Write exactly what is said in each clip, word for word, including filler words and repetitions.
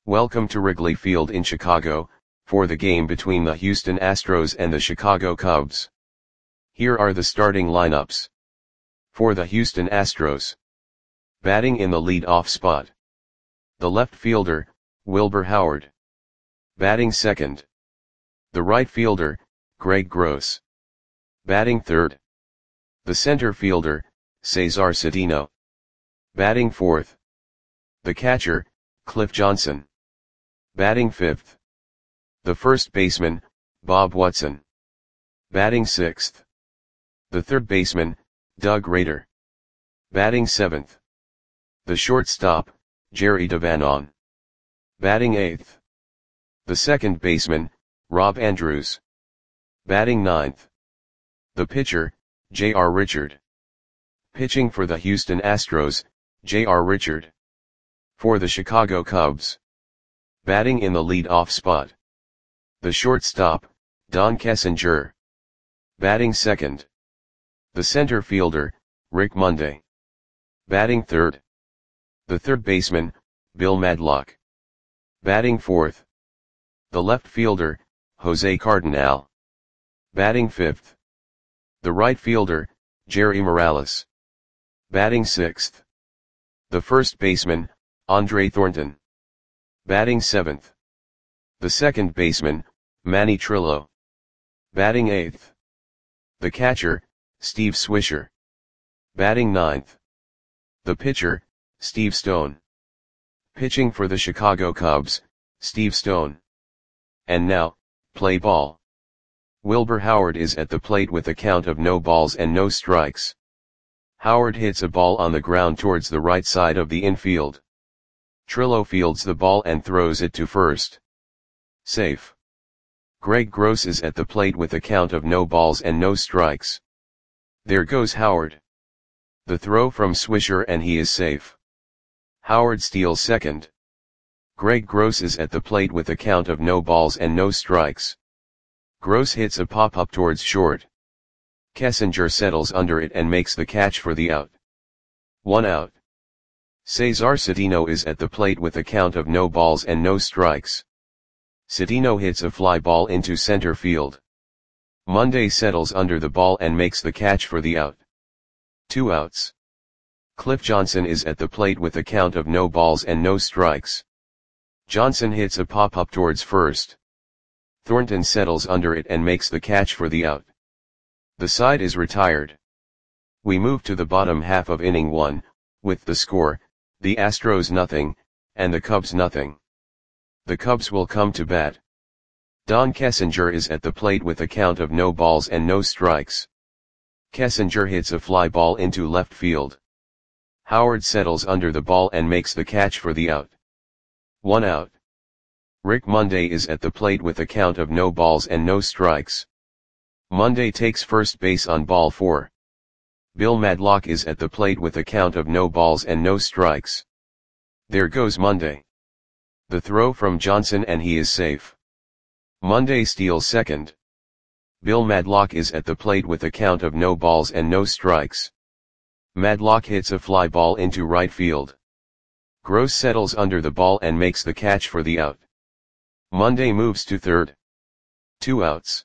Welcome to Wrigley Field in Chicago, for the game between the Houston Astros and the Chicago Cubs. Here are the starting lineups. For the Houston Astros. Batting in the lead-off spot. The left fielder, Wilbur Howard. Batting second. The right fielder, Greg Gross. Batting third. The center fielder, Cesar Cedeno. Batting fourth. The catcher, Cliff Johnson. Batting fifth. The first baseman, Bob Watson. Batting sixth. The third baseman, Doug Rader. Batting seventh. The shortstop, Jerry DeVanon. Batting eighth. The second baseman, Rob Andrews. Batting ninth. The pitcher, J R Richard. Pitching for the Houston Astros, J R Richard. For the Chicago Cubs. Batting in the lead-off spot. The shortstop, Don Kessinger. Batting second. The center fielder, Rick Monday. Batting third. The third baseman, Bill Madlock. Batting fourth. The left fielder, Jose Cardinal. Batting fifth. The right fielder, Jerry Morales. Batting sixth. The first baseman, Andre Thornton. Batting seventh. The second baseman, Manny Trillo. Batting eighth. The catcher, Steve Swisher. Batting ninth. The pitcher, Steve Stone. Pitching for the Chicago Cubs, Steve Stone. And now, play ball. Wilbur Howard is at the plate with a count of no balls and no strikes. Howard hits a ball on the ground towards the right side of the infield. Trillo fields the ball and throws it to first. Safe. Greg Gross is at the plate with a count of no balls and no strikes. There goes Howard. The throw from Swisher and he is safe. Howard steals second. Greg Gross is at the plate with a count of no balls and no strikes. Gross hits a pop-up towards short. Kessinger settles under it and makes the catch for the out. One out. Cesar Cedeno is at the plate with a count of no balls and no strikes. Cedeno hits a fly ball into center field. Monday settles under the ball and makes the catch for the out. Two outs. Cliff Johnson is at the plate with a count of no balls and no strikes. Johnson hits a pop-up towards first. Thornton settles under it and makes the catch for the out. The side is retired. We move to the bottom half of inning one, with the score, the Astros nothing, and the Cubs nothing. The Cubs will come to bat. Don Kessinger is at the plate with a count of no balls and no strikes. Kessinger hits a fly ball into left field. Howard settles under the ball and makes the catch for the out. One out. Rick Monday is at the plate with a count of no balls and no strikes. Monday takes first base on ball four. Bill Madlock is at the plate with a count of no balls and no strikes. There goes Monday. The throw from Johnson and he is safe. Monday steals second. Bill Madlock is at the plate with a count of no balls and no strikes. Madlock hits a fly ball into right field. Gross settles under the ball and makes the catch for the out. Monday moves to third. Two outs.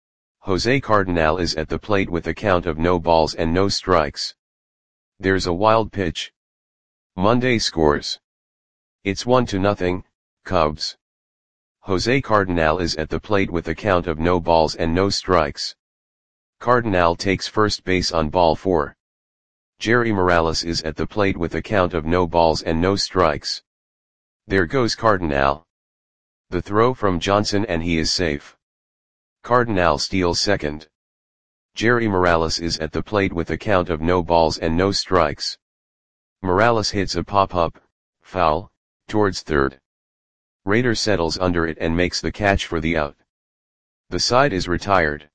Jose Cardinal is at the plate with a count of no balls and no strikes. There's a wild pitch. Monday scores. It's one to nothing, Cubs. Jose Cardinal is at the plate with a count of no balls and no strikes. Cardinal takes first base on ball four. Jerry Morales is at the plate with a count of no balls and no strikes. There goes Cardinal. The throw from Johnson and he is safe. Cardinal steals second. Jerry Morales is at the plate with a count of no balls and no strikes. Morales hits a pop-up, foul, towards third. Rader settles under it and makes the catch for the out. The side is retired.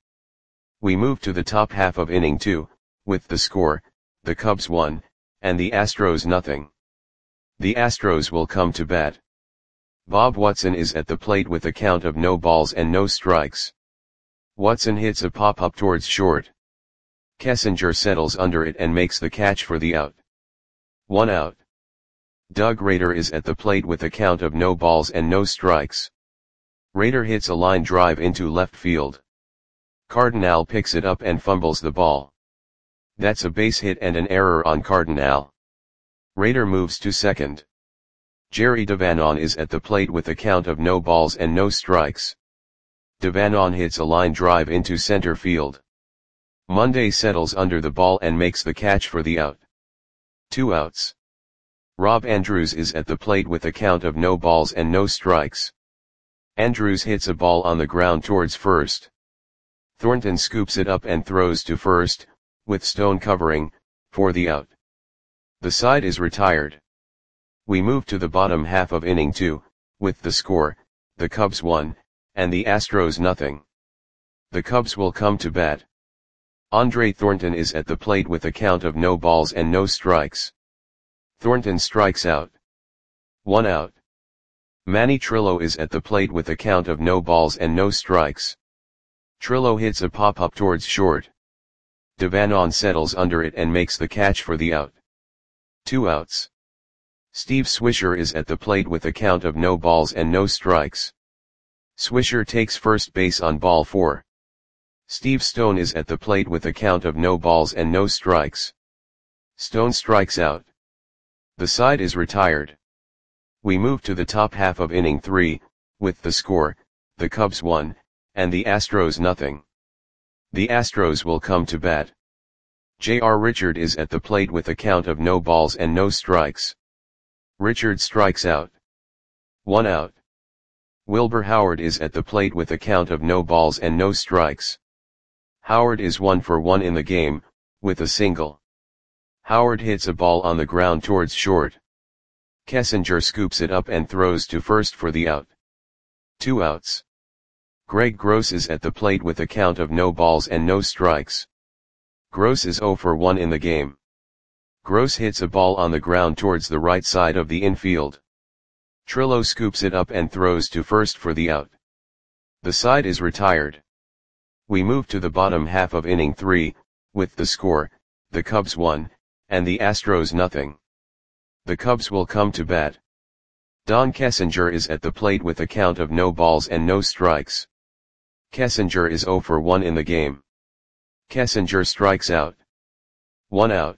We move to the top half of inning two, with the score, the Cubs one, and the Astros nothing. The Astros will come to bat. Bob Watson is at the plate with a count of no balls and no strikes. Watson hits a pop-up towards short. Kessinger settles under it and makes the catch for the out. One out. Doug Rader is at the plate with a count of no balls and no strikes. Rader hits a line drive into left field. Cardinal picks it up and fumbles the ball. That's a base hit and an error on Cardinal. Rader moves to second. Jerry Devanon is at the plate with a count of no balls and no strikes. Devanon hits a line drive into center field. Monday settles under the ball and makes the catch for the out. Two outs. Rob Andrews is at the plate with a count of no balls and no strikes. Andrews hits a ball on the ground towards first. Thornton scoops it up and throws to first, with Stone covering, for the out. The side is retired. We move to the bottom half of inning two, with the score, the Cubs one, and the Astros nothing. The Cubs will come to bat. Andre Thornton is at the plate with a count of no balls and no strikes. Thornton strikes out. One out. Manny Trillo is at the plate with a count of no balls and no strikes. Trillo hits a pop-up towards short. Devanon settles under it and makes the catch for the out. Two outs. Steve Swisher is at the plate with a count of no balls and no strikes. Swisher takes first base on ball four. Steve Stone is at the plate with a count of no balls and no strikes. Stone strikes out. The side is retired. We move to the top half of inning three, with the score, the Cubs one, and the Astros nothing. The Astros will come to bat. J R Richard is at the plate with a count of no balls and no strikes. Richard strikes out. One out. Wilbur Howard is at the plate with a count of no balls and no strikes. Howard is one for one in the game, with a single. Howard hits a ball on the ground towards short. Kessinger scoops it up and throws to first for the out. Two outs. Greg Gross is at the plate with a count of no balls and no strikes. Gross is zero for one in the game. Gross hits a ball on the ground towards the right side of the infield. Trillo scoops it up and throws to first for the out. The side is retired. We move to the bottom half of inning three, with the score, the Cubs one, and the Astros nothing. The Cubs will come to bat. Don Kessinger is at the plate with a count of no balls and no strikes. Kessinger is zero for one in the game. Kessinger strikes out. One out.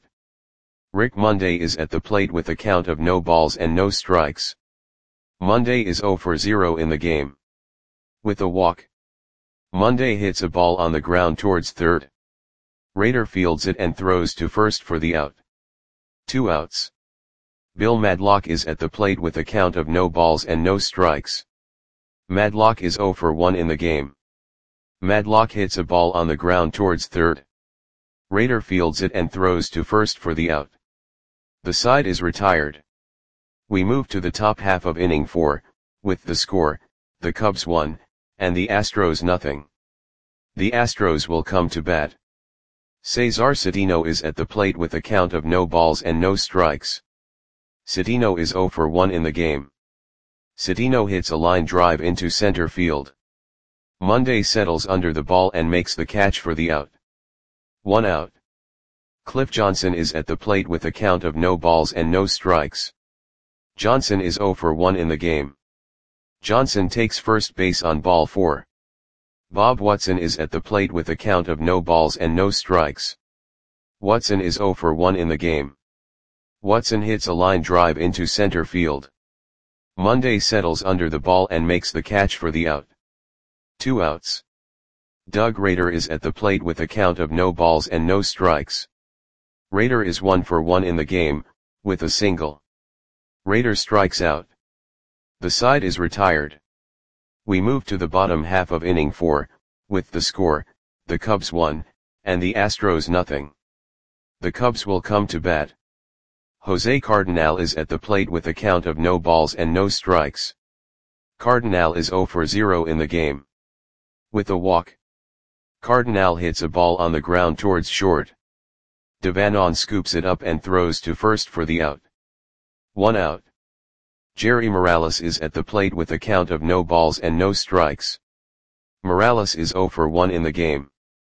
Rick Monday is at the plate with a count of no balls and no strikes. Monday is zero for zero in the game. With a walk. Monday hits a ball on the ground towards third. Rader fields it and throws to first for the out. Two outs. Bill Madlock is at the plate with a count of no balls and no strikes. Madlock is zero for one in the game. Madlock hits a ball on the ground towards third. Rader fields it and throws to first for the out. The side is retired. We move to the top half of inning four, with the score, the Cubs one, and the Astros nothing. The Astros will come to bat. Cesar Cedeno is at the plate with a count of no balls and no strikes. Cedeno is zero for one in the game. Cedeno hits a line drive into center field. Monday settles under the ball and makes the catch for the out. One out. Cliff Johnson is at the plate with a count of no balls and no strikes. Johnson is zero for one in the game. Johnson takes first base on ball four. Bob Watson is at the plate with a count of no balls and no strikes. Watson is zero for one in the game. Watson hits a line drive into center field. Monday settles under the ball and makes the catch for the out. Two outs. Doug Rader is at the plate with a count of no balls and no strikes. Rader is one for one in the game, with a single. Rader strikes out. The side is retired. We move to the bottom half of inning four, with the score, the Cubs one, and the Astros nothing. The Cubs will come to bat. Jose Cardinal is at the plate with a count of no balls and no strikes. Cardinal is zero for zero in the game. With a walk. Cardinal hits a ball on the ground towards short. Devanon scoops it up and throws to first for the out. One out. Jerry Morales is at the plate with a count of no balls and no strikes. Morales is zero for one in the game.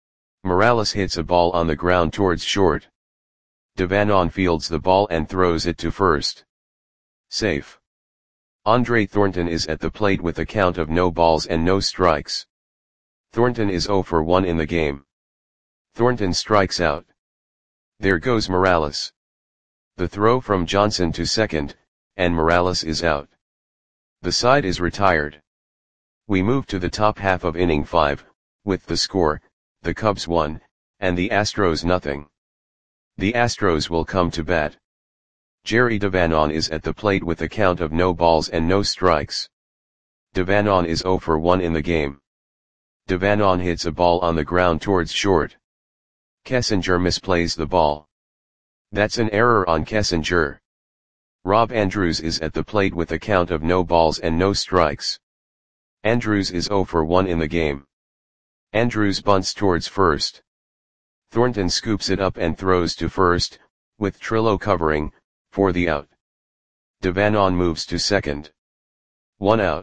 Morales hits a ball on the ground towards short. Devanon fields the ball and throws it to first. Safe. Andre Thornton is at the plate with a count of no balls and no strikes. Thornton is zero for one in the game. Thornton strikes out. There goes Morales. The throw from Johnson to second, and Morales is out. The side is retired. We move to the top half of inning five, with the score, the Cubs one, and the Astros nothing. The Astros will come to bat. Jerry Devanon is at the plate with a count of no balls and no strikes. Devanon is zero for one in the game. Devanon hits a ball on the ground towards short. Kessinger misplays the ball. That's an error on Kessinger. Rob Andrews is at the plate with a count of no balls and no strikes. Andrews is zero for one in the game. Andrews bunts towards first. Thornton scoops it up and throws to first, with Trillo covering, for the out. Devanon moves to second. One out.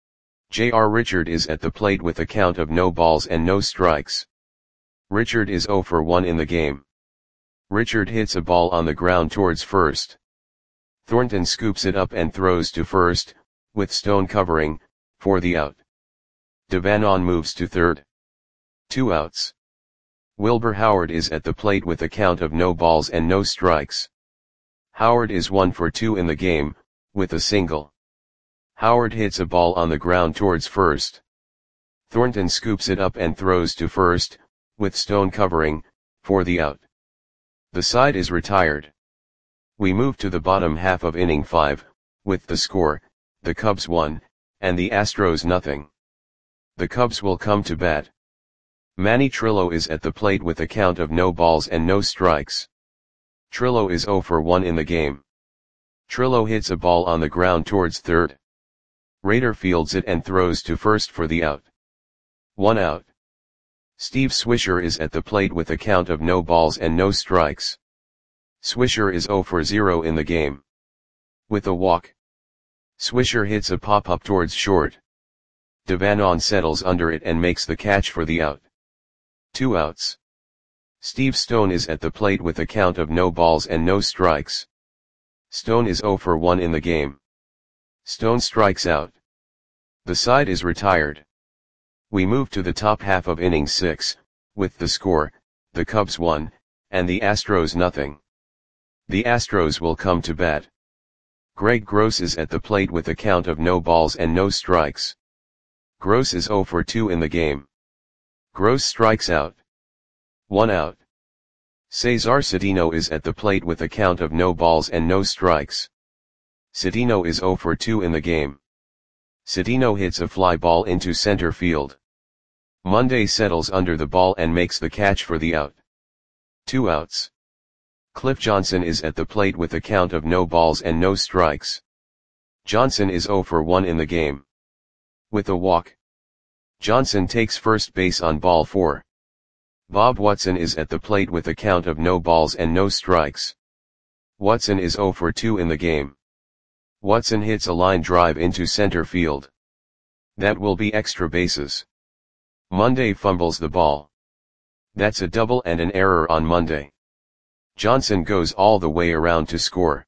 J R Richard is at the plate with a count of no balls and no strikes. Richard is zero for one in the game. Richard hits a ball on the ground towards first. Thornton scoops it up and throws to first, with Stone covering, for the out. Devanon moves to third. Two outs. Wilbur Howard is at the plate with a count of no balls and no strikes. Howard is one for two in the game, with a single. Howard hits a ball on the ground towards first. Thornton scoops it up and throws to first, with Stone covering, for the out. The side is retired. We move to the bottom half of inning five, with the score, the Cubs one, and the Astros nothing. The Cubs will come to bat. Manny Trillo is at the plate with a count of no balls and no strikes. Trillo is zero for one in the game. Trillo hits a ball on the ground towards third. Rader fields it and throws to first for the out. One out. Steve Swisher is at the plate with a count of no balls and no strikes. Swisher is zero for zero in the game. With a walk. Swisher hits a pop-up towards short. Devanon settles under it and makes the catch for the out. Two outs. Steve Stone is at the plate with a count of no balls and no strikes. Stone is zero for one in the game. Stone strikes out. The side is retired. We move to the top half of inning six, with the score, the Cubs one, and the Astros nothing. The Astros will come to bat. Greg Gross is at the plate with a count of no balls and no strikes. Gross is zero for two in the game. Gross strikes out. One out. Cesar Cedeno is at the plate with a count of no balls and no strikes. Cedeno is zero for two in the game. Cedeno hits a fly ball into center field. Monday settles under the ball and makes the catch for the out. Two outs. Cliff Johnson is at the plate with a count of no balls and no strikes. Johnson is zero for one in the game. With a walk. Johnson takes first base on ball four. Bob Watson is at the plate with a count of no balls and no strikes. Watson is zero for two in the game. Watson hits a line drive into center field. That will be extra bases. Monday fumbles the ball. That's a double and an error on Monday. Johnson goes all the way around to score.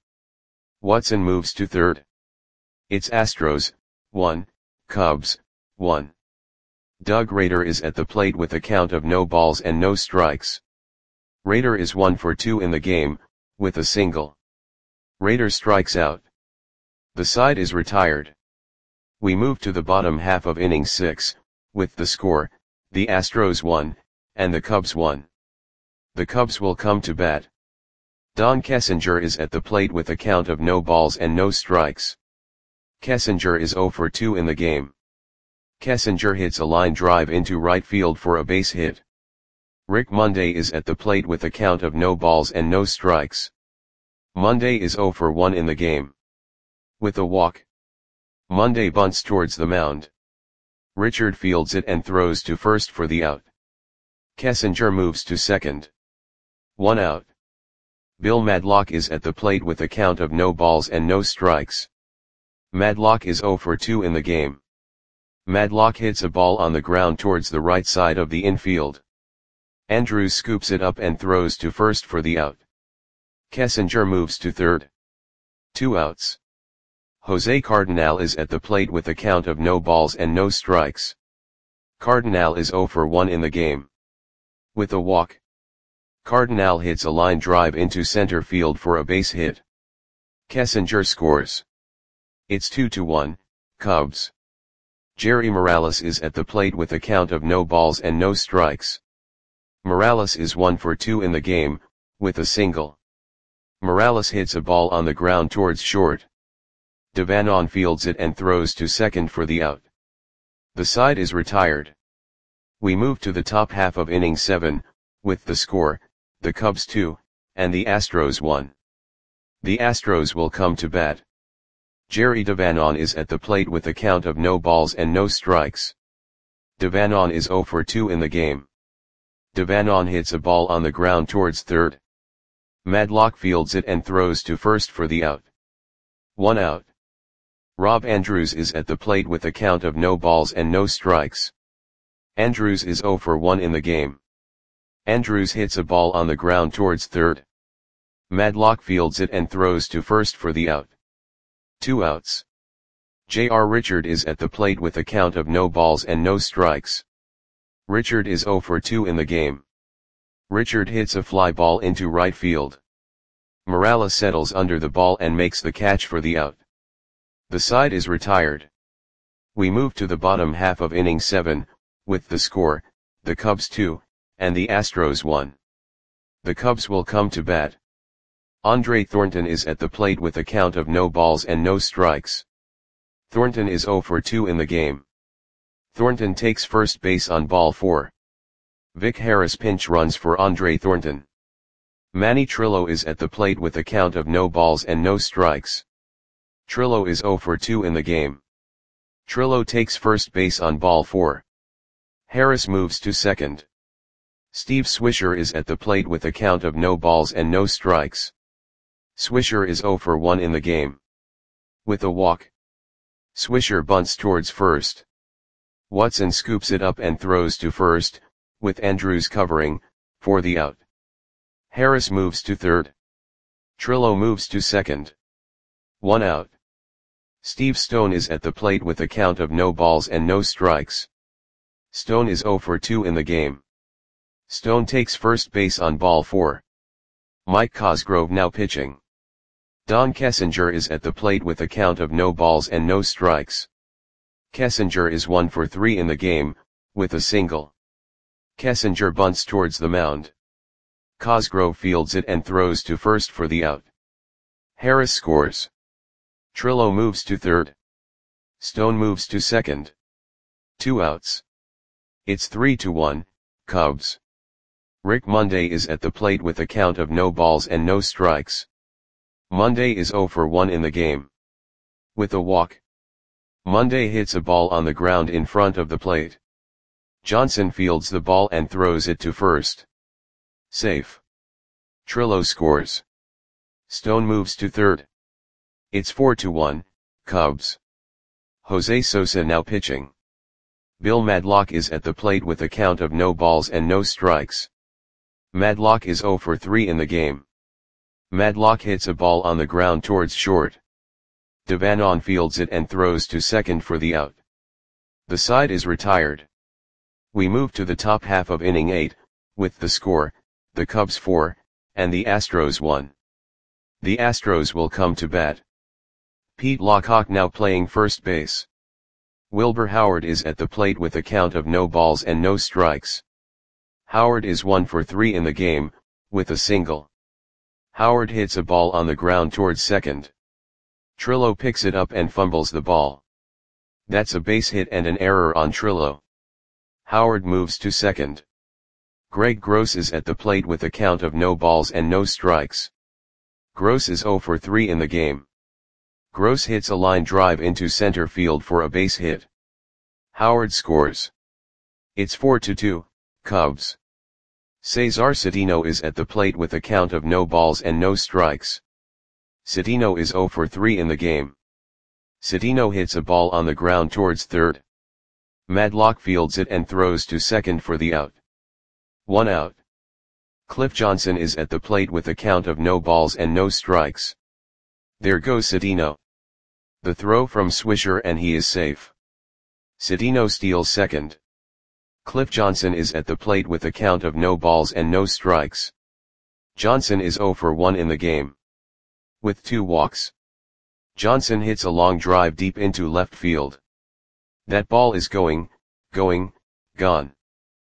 Watson moves to third. It's Astros, one, Cubs, one. Doug Rader is at the plate with a count of no balls and no strikes. Rader is one for two in the game, with a single. Rader strikes out. The side is retired. We move to the bottom half of inning six, with the score, the Astros one, and the Cubs one. The Cubs will come to bat. Don Kessinger is at the plate with a count of no balls and no strikes. Kessinger is zero for two in the game. Kessinger hits a line drive into right field for a base hit. Rick Monday is at the plate with a count of no balls and no strikes. Monday is zero for one in the game. With a walk. Monday bunts towards the mound. Richard fields it and throws to first for the out. Kessinger moves to second. One out. Bill Madlock is at the plate with a count of no balls and no strikes. Madlock is zero for two in the game. Madlock hits a ball on the ground towards the right side of the infield. Andrews scoops it up and throws to first for the out. Kessinger moves to third. Two outs. Jose Cardinal is at the plate with a count of no balls and no strikes. Cardinal is zero for one in the game. With a walk, Cardinal hits a line drive into center field for a base hit. Kessinger scores. It's two to one, Cubs. Jerry Morales is at the plate with a count of no balls and no strikes. Morales is one for two in the game, with a single. Morales hits a ball on the ground towards short. Devanon fields it and throws to second for the out. The side is retired. We move to the top half of inning seven, with the score, the Cubs two, and the Astros one. The Astros will come to bat. Jerry Devanon is at the plate with a count of no balls and no strikes. Devanon is zero for two in the game. Devanon hits a ball on the ground towards third. Madlock fields it and throws to first for the out. One out. Rob Andrews is at the plate with a count of no balls and no strikes. Andrews is zero for one in the game. Andrews hits a ball on the ground towards third. Madlock fields it and throws to first for the out. Two outs. J R Richard is at the plate with a count of no balls and no strikes. Richard is zero for two in the game. Richard hits a fly ball into right field. Morales settles under the ball and makes the catch for the out. The side is retired. We move to the bottom half of inning seven, with the score, the Cubs two, and the Astros one. The Cubs will come to bat. Andre Thornton is at the plate with a count of no balls and no strikes. Thornton is zero for two in the game. Thornton takes first base on ball four. Vic Harris pinch runs for Andre Thornton. Manny Trillo is at the plate with a count of no balls and no strikes. Trillo is zero for two in the game. Trillo takes first base on ball four. Harris moves to second. Steve Swisher is at the plate with a count of no balls and no strikes. Swisher is zero for one in the game. With a walk, Swisher bunts towards first. Watson scoops it up and throws to first, with Andrews covering, for the out. Harris moves to third. Trillo moves to second. One out. Steve Stone is at the plate with a count of no balls and no strikes. Stone is zero for two in the game. Stone takes first base on ball four. Mike Cosgrove now pitching. Don Kessinger is at the plate with a count of no balls and no strikes. Kessinger is one for three in the game, with a single. Kessinger bunts towards the mound. Cosgrove fields it and throws to first for the out. Harris scores. Trillo moves to third. Stone moves to second. Two outs. It's three to one, Cubs. Rick Monday is at the plate with a count of no balls and no strikes. Monday is zero for one in the game. With a walk, Monday hits a ball on the ground in front of the plate. Johnson fields the ball and throws it to first. Safe. Trillo scores. Stone moves to third. It's four to one, Cubs. Jose Sosa now pitching. Bill Madlock is at the plate with a count of no balls and no strikes. Madlock is zero for three in the game. Madlock hits a ball on the ground towards short. Devanon fields it and throws to second for the out. The side is retired. We move to the top half of inning eight, with the score, the Cubs four, and the Astros one. The Astros will come to bat. Pete Lockhart now playing first base. Wilbur Howard is at the plate with a count of no balls and no strikes. Howard is one for three in the game, with a single. Howard hits a ball on the ground towards second. Trillo picks it up and fumbles the ball. That's a base hit and an error on Trillo. Howard moves to second. Greg Gross is at the plate with a count of no balls and no strikes. Gross is zero for three in the game. Gross hits a line drive into center field for a base hit. Howard scores. It's four to two, Cubs. Cesar Cedeno is at the plate with a count of no balls and no strikes. Cedeno is zero for three in the game. Cedeno hits a ball on the ground towards third. Madlock fields it and throws to second for the out. One out. Cliff Johnson is at the plate with a count of no balls and no strikes. There goes Cedeno. The throw from Swisher and he is safe. Cedeno steals second. Cliff Johnson is at the plate with a count of no balls and no strikes. Johnson is zero for one in the game. With two walks. Johnson hits a long drive deep into left field. That ball is going, going, gone.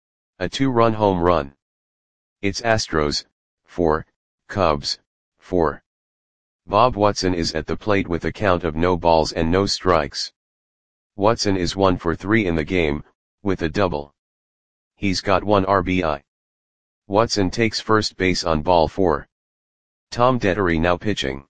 A two-run home run. It's Astros, four, Cubs, four. Bob Watson is at the plate with a count of no balls and no strikes. Watson is one for three in the game, with a double. He's got one R B I. Watson takes first base on ball four. Tom Dettery now pitching.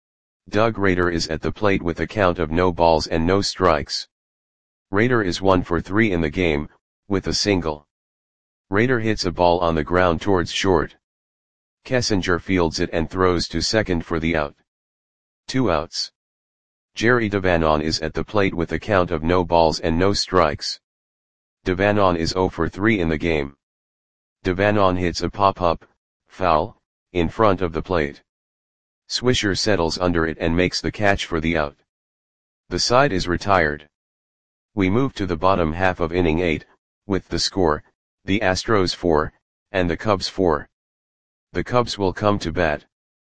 Doug Rader is at the plate with a count of no balls and no strikes. Rader is one for three in the game, with a single. Rader hits a ball on the ground towards short. Kessinger fields it and throws to second for the out. Two outs. Jerry Devanon is at the plate with a count of no balls and no strikes. Devanon is zero for three in the game. Devanon hits a pop-up, foul, in front of the plate. Swisher settles under it and makes the catch for the out. The side is retired. We move to the bottom half of inning eight, with the score, the Astros four, and the Cubs four. The Cubs will come to bat.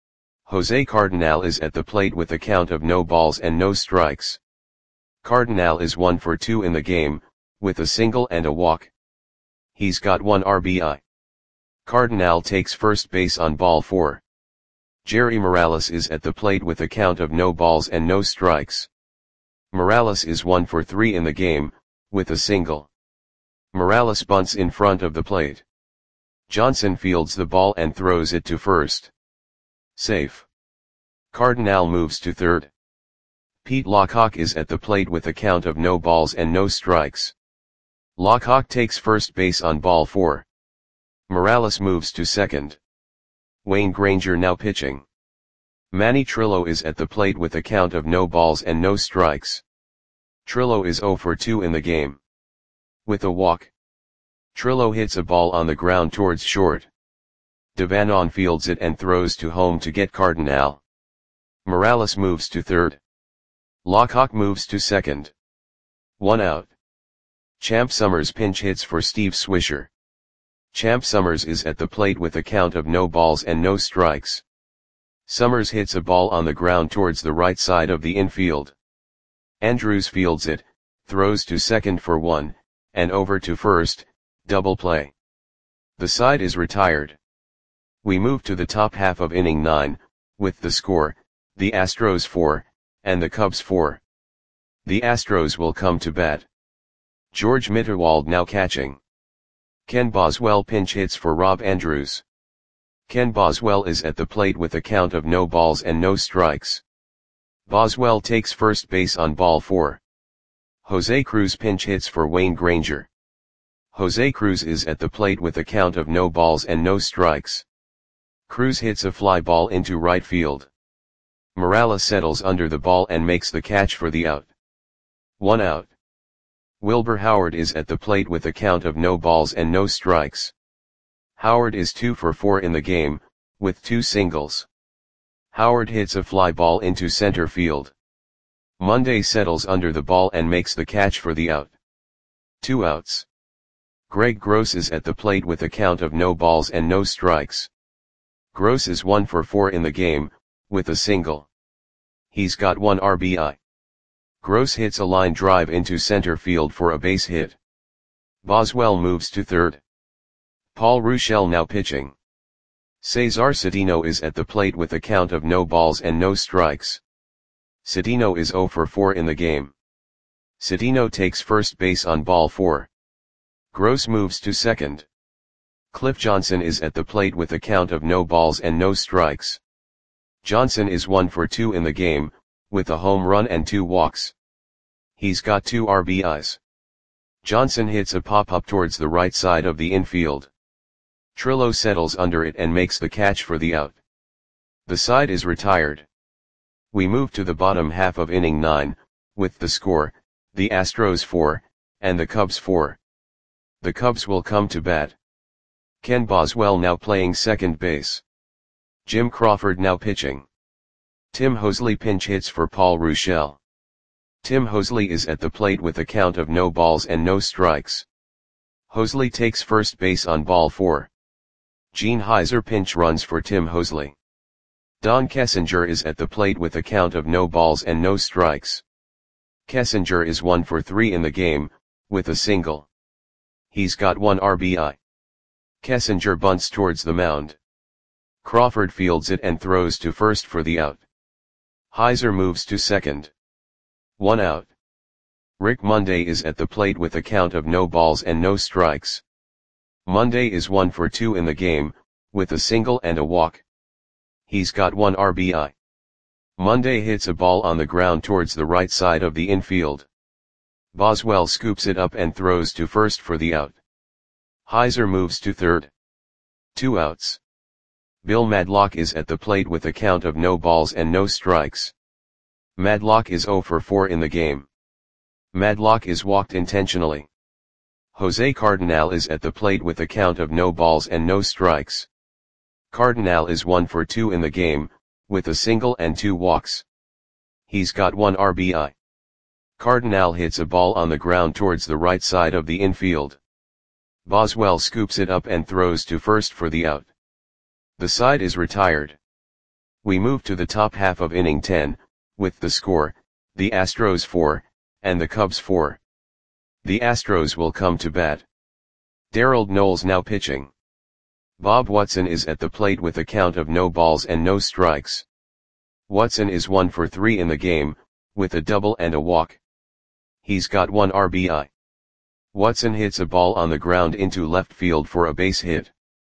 Jose Cardinal is at the plate with a count of no balls and no strikes. Cardinal is one for two in the game, with a single and a walk. He's got one R B I. Cardinal takes first base on ball four. Jerry Morales is at the plate with a count of no balls and no strikes. Morales is one for three in the game, with a single. Morales bunts in front of the plate. Johnson fields the ball and throws it to first. Safe. Cardinal moves to third. Pete Lockhawk is at the plate with a count of no balls and no strikes. Lockhawk takes first base on ball four. Morales moves to second. Wayne Granger now pitching. Manny Trillo is at the plate with a count of no balls and no strikes. Trillo is zero for two in the game. With a walk. Trillo hits a ball on the ground towards short. Devanon fields it and throws to home to get Cardinal. Morales moves to third. Lockhawk moves to second. One out. Champ Summers pinch hits for Steve Swisher. Champ Summers is at the plate with a count of no balls and no strikes. Summers hits a ball on the ground towards the right side of the infield. Andrews fields it, throws to second for one, and over to first, double play. The side is retired. We move to the top half of inning nine, with the score, the Astros four, and the Cubs four. The Astros will come to bat. George Mitterwald now catching. Ken Boswell pinch hits for Rob Andrews. Ken Boswell is at the plate with a count of no balls and no strikes. Boswell takes first base on ball four. Jose Cruz pinch hits for Wayne Granger. Jose Cruz is at the plate with a count of no balls and no strikes. Cruz hits a fly ball into right field. Morales settles under the ball and makes the catch for the out. One out. Wilbur Howard is at the plate with a count of no balls and no strikes. Howard is two for four in the game, with two singles. Howard hits a fly ball into center field. Monday settles under the ball and makes the catch for the out. Two outs. Greg Gross is at the plate with a count of no balls and no strikes. Gross is one for four in the game, with a single. He's got one R B I. Gross hits a line drive into center field for a base hit. Boswell moves to third. Paul Ruschel now pitching. Cesar Cedeno is at the plate with a count of no balls and no strikes. Cedeno is zero for four in the game. Cedeno takes first base on ball four. Gross moves to second. Cliff Johnson is at the plate with a count of no balls and no strikes. Johnson is one for two in the game, with a home run and two walks. He's got two R B Is. Johnson hits a pop-up towards the right side of the infield. Trillo settles under it and makes the catch for the out. The side is retired. We move to the bottom half of inning nine, with the score, the Astros four, and the Cubs four. The Cubs will come to bat. Ken Boswell now playing second base. Jim Crawford now pitching. Tim Hosley pinch hits for Paul Ruschel. Tim Hosley is at the plate with a count of no balls and no strikes. Hosley takes first base on ball four. Gene Heiser pinch runs for Tim Hosley. Don Kessinger is at the plate with a count of no balls and no strikes. Kessinger is one for three in the game, with a single. He's got one R B I. Kessinger bunts towards the mound. Crawford fields it and throws to first for the out. Heiser moves to second. One out. Rick Monday is at the plate with a count of no balls and no strikes. Monday is one for two in the game, with a single and a walk. He's got one R B I. Monday hits a ball on the ground towards the right side of the infield. Boswell scoops it up and throws to first for the out. Heiser moves to third. Two outs. Bill Madlock is at the plate with a count of no balls and no strikes. Madlock is zero for four in the game. Madlock is walked intentionally. Jose Cardinal is at the plate with a count of no balls and no strikes. Cardinal is one for two in the game, with a single and two walks. He's got one R B I. Cardinal hits a ball on the ground towards the right side of the infield. Boswell scoops it up and throws to first for the out. The side is retired. We move to the top half of inning ten, with the score, the Astros four, and the Cubs four. The Astros will come to bat. Darrell Knowles now pitching. Bob Watson is at the plate with a count of no balls and no strikes. Watson is one for three in the game, with a double and a walk. He's got one R B I. Watson hits a ball on the ground into left field for a base hit.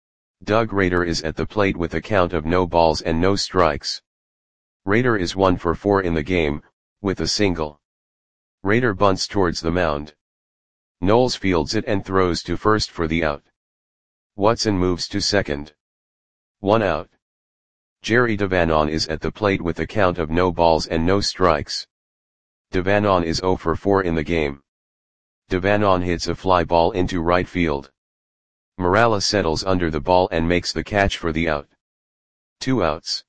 Doug Rader is at the plate with a count of no balls and no strikes. Rader is one for four in the game, with a single. Rader bunts towards the mound. Knowles fields it and throws to first for the out. Watson moves to second. One out. Jerry Devanon is at the plate with a count of no balls and no strikes. Devanon is zero for four in the game. Devanon hits a fly ball into right field. Morales settles under the ball and makes the catch for the out. Two outs.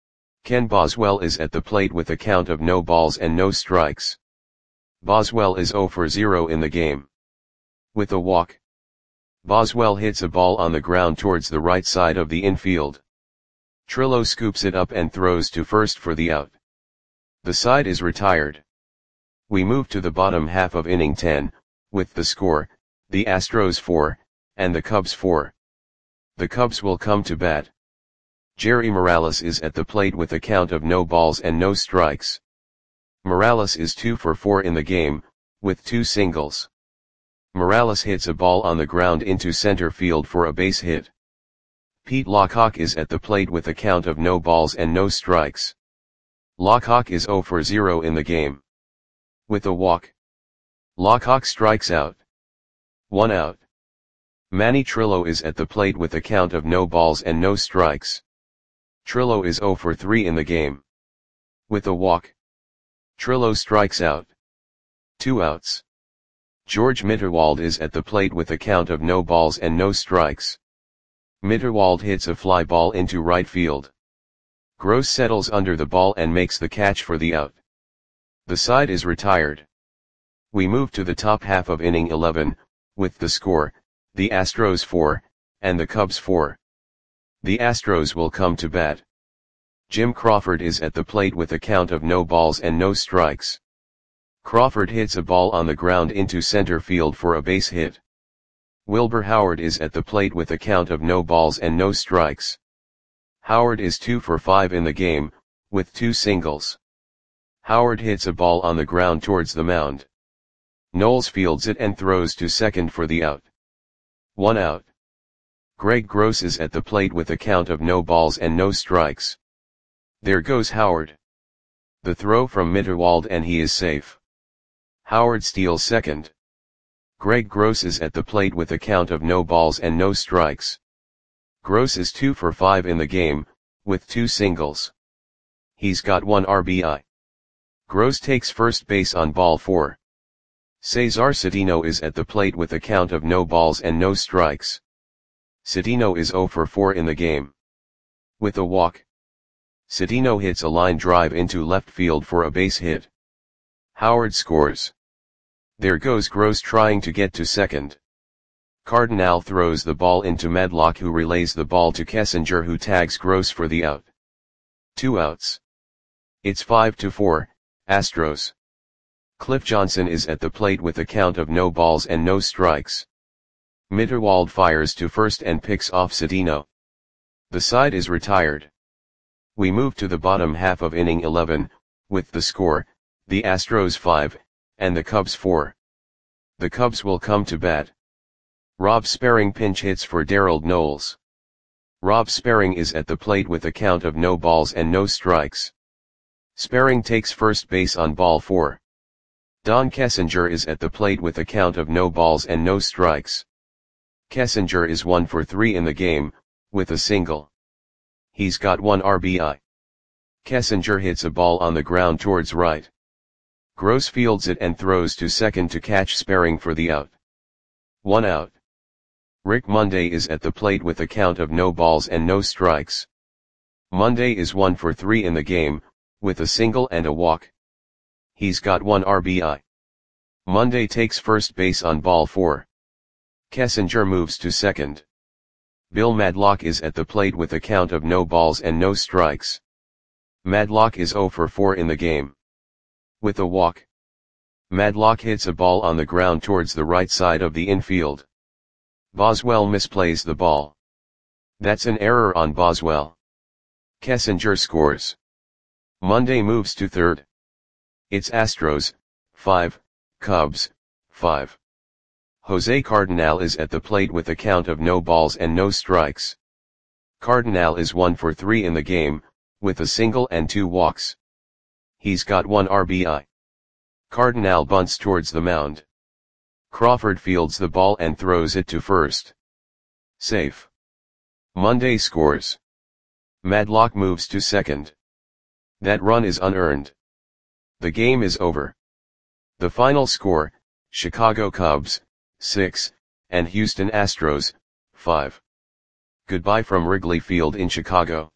Ken Boswell is at the plate with a count of no balls and no strikes. Boswell is zero for zero in the game. With a walk. Boswell hits a ball on the ground towards the right side of the infield. Trillo scoops it up and throws to first for the out. The side is retired. We move to the bottom half of inning ten, with the score, the Astros four, and the Cubs four. The Cubs will come to bat. Jerry Morales is at the plate with a count of no balls and no strikes. Morales is two for four in the game, with two singles. Morales hits a ball on the ground into center field for a base hit. Pete Lockhawk is at the plate with a count of no balls and no strikes. Lockhawk is zero for zero in the game. With a walk. Lockhawk strikes out. One out. Manny Trillo is at the plate with a count of no balls and no strikes. Trillo is zero for three in the game. With a walk. Trillo strikes out. Two outs. George Mitterwald is at the plate with a count of no balls and no strikes. Mitterwald hits a fly ball into right field. Gross settles under the ball and makes the catch for the out. The side is retired. We move to the top half of inning eleven, with the score, the Astros four, and the Cubs four. The Astros will come to bat. Jim Crawford is at the plate with a count of no balls and no strikes. Crawford hits a ball on the ground into center field for a base hit. Wilbur Howard is at the plate with a count of no balls and no strikes. Howard is two for five in the game, with two singles. Howard hits a ball on the ground towards the mound. Knowles fields it and throws to second for the out. One out. Greg Gross is at the plate with a count of no balls and no strikes. There goes Howard. The throw from Mitterwald and he is safe. Howard steals second. Greg Gross is at the plate with a count of no balls and no strikes. Gross is two for five in the game, with two singles. He's got one R B I. Gross takes first base on ball four. Cesar Cedeno is at the plate with a count of no balls and no strikes. Cedeno is zero for four in the game. With a walk. Cedeno hits a line drive into left field for a base hit. Howard scores. There goes Gross trying to get to second. Cardinal throws the ball into Madlock, who relays the ball to Kessinger, who tags Gross for the out. Two outs. It's five to four, Astros. Cliff Johnson is at the plate with a count of no balls and no strikes. Mitterwald fires to first and picks off Cedeno. The side is retired. We move to the bottom half of inning eleven, with the score, the Astros five, and the Cubs four. The Cubs will come to bat. Rob Sperring pinch hits for Darrell Knowles. Rob Sperring is at the plate with a count of no balls and no strikes. Sperring takes first base on ball four. Don Kessinger is at the plate with a count of no balls and no strikes. Kessinger is one for three in the game, with a single. He's got one R B I. Kessinger hits a ball on the ground towards right. Gross fields it and throws to second to catch Sperring for the out. One out. Rick Monday is at the plate with a count of no balls and no strikes. Monday is one for three in the game, with a single and a walk. He's got one R B I. Monday takes first base on ball four. Kessinger moves to second. Bill Madlock is at the plate with a count of no balls and no strikes. Madlock is zero for four in the game. With a walk. Madlock hits a ball on the ground towards the right side of the infield. Boswell misplays the ball. That's an error on Boswell. Kessinger scores. Monday moves to third. It's Astros, five, Cubs, five. Jose Cardinal is at the plate with a count of no balls and no strikes. Cardinal is one for three in the game, with a single and two walks. He's got one R B I. Cardinal bunts towards the mound. Crawford fields the ball and throws it to first. Safe. Monday scores. Madlock moves to second. That run is unearned. The game is over. The final score, Chicago Cubs, six, and Houston Astros, five. Goodbye from Wrigley Field in Chicago.